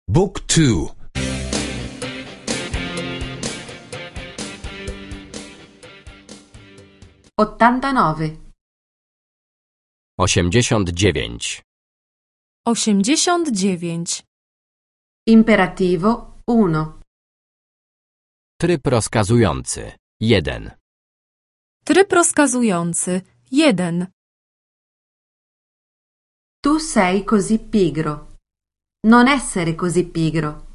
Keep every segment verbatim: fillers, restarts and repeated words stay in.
Book two. ottantanove. osiemdziesiąt dziewięć. osiemdziesiąt dziewięć. Imperativo uno. Tryb rozkazujący. jeden. Tryb rozkazujący. jeden. Tu sei così pigro. Non essere così pigro.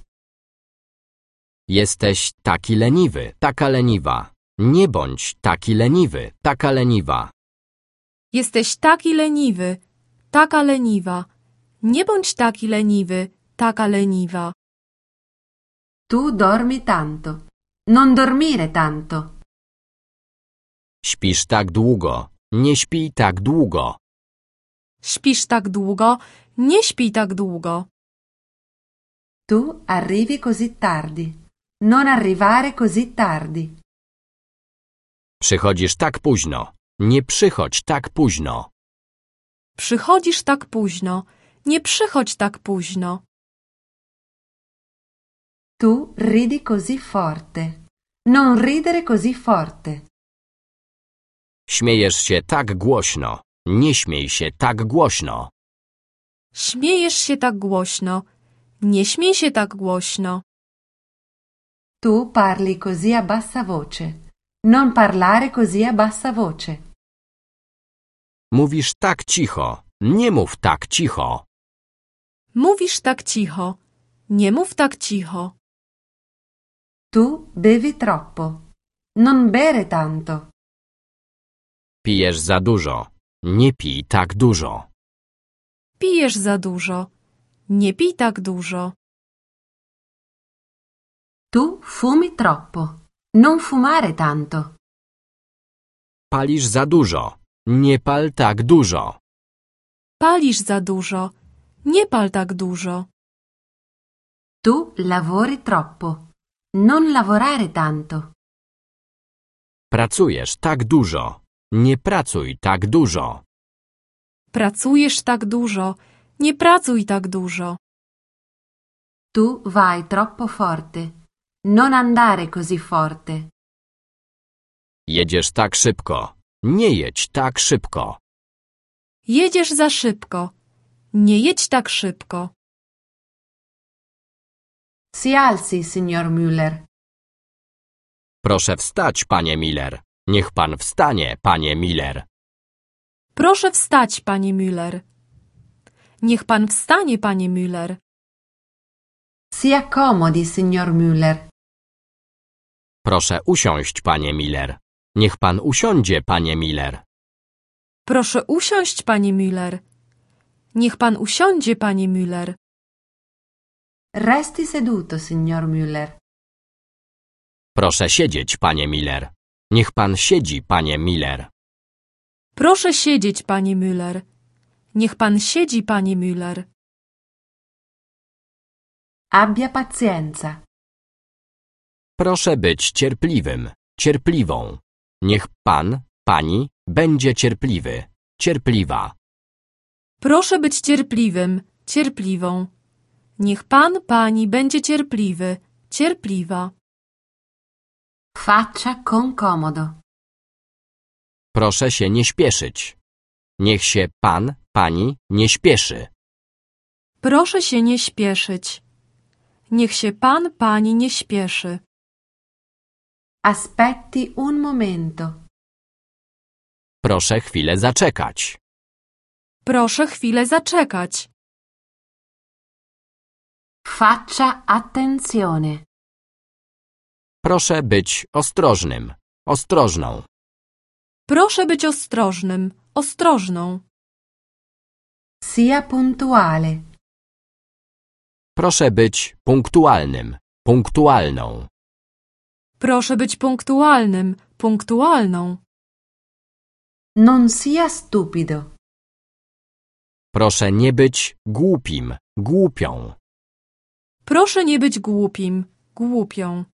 Jesteś taki leniwy, taka leniwa. Nie bądź taki leniwy, taka leniwa. Jesteś taki leniwy, taka leniwa. Nie bądź taki leniwy, taka leniwa. Tu dormi tanto. Non dormire tanto. Śpisz tak długo. Nie śpij tak długo. Śpisz tak długo, nie śpij tak długo. Tu arrivi così tardi. Non arrivare così tardi. Przychodzisz tak późno. Nie przychodź tak późno. Przychodzisz tak późno, nie przychodź tak późno. Tu ridi così forte. Non ridere così forte. Śmiejesz się tak głośno. Nie śmiej się tak głośno. Śmiejesz się tak głośno, nie śmiej się tak głośno. Tu parli così a bassa voce. Non parlare così a bassa voce. Mówisz tak cicho. Nie mów tak cicho. Mówisz tak cicho, nie mów tak cicho. Tu bevi troppo. Non bere tanto. Pijesz za dużo. Nie pij tak dużo. Pijesz za dużo, nie pij tak dużo. Tu fumi troppo. Non fumare tanto. Palisz za dużo. Nie pal tak dużo. Palisz za dużo, nie pal tak dużo. Tu lavori troppo. Non lavorare tanto. Pracujesz tak dużo. Nie pracuj tak dużo. Pracujesz tak dużo, nie pracuj tak dużo. Tu vai troppo forte. Non andare così forte. Jedziesz tak szybko. Nie jedź tak szybko. Jedziesz za szybko, nie jedź tak szybko. Si alzi, signor Müller. Proszę wstać, panie Miller. Niech pan wstanie, panie Miller. Proszę wstać, panie Müller. Niech pan wstanie, panie Müller. Si accomodi, signor Müller. Proszę usiąść, panie Miller. Niech pan usiądzie, panie Miller. Proszę usiąść, panie Müller. Niech pan usiądzie, panie Müller. Resti seduto, signor Müller. Proszę siedzieć, panie Miller. Niech pan siedzi, panie Miller. Proszę siedzieć, panie Müller. Niech pan siedzi, panie Müller. Abbia pazienza. Proszę być cierpliwym, cierpliwą. Niech pan, pani, będzie cierpliwy, cierpliwa. Proszę być cierpliwym, cierpliwą. Niech pan, pani będzie cierpliwy, cierpliwa. Faccia con comodo. Proszę się nie śpieszyć. Niech się pan, pani nie śpieszy. Proszę się nie śpieszyć. Niech się pan, pani nie śpieszy. Aspetti un momento. Proszę chwilę zaczekać. Proszę chwilę zaczekać. Faccia attenzione. Proszę być ostrożnym, ostrożną. Proszę być ostrożnym, ostrożną. Sia puntuale. Proszę być punktualnym, punktualną. Proszę być punktualnym, punktualną. Non sia stupido. Proszę nie być głupim, głupią. Proszę nie być głupim, głupią.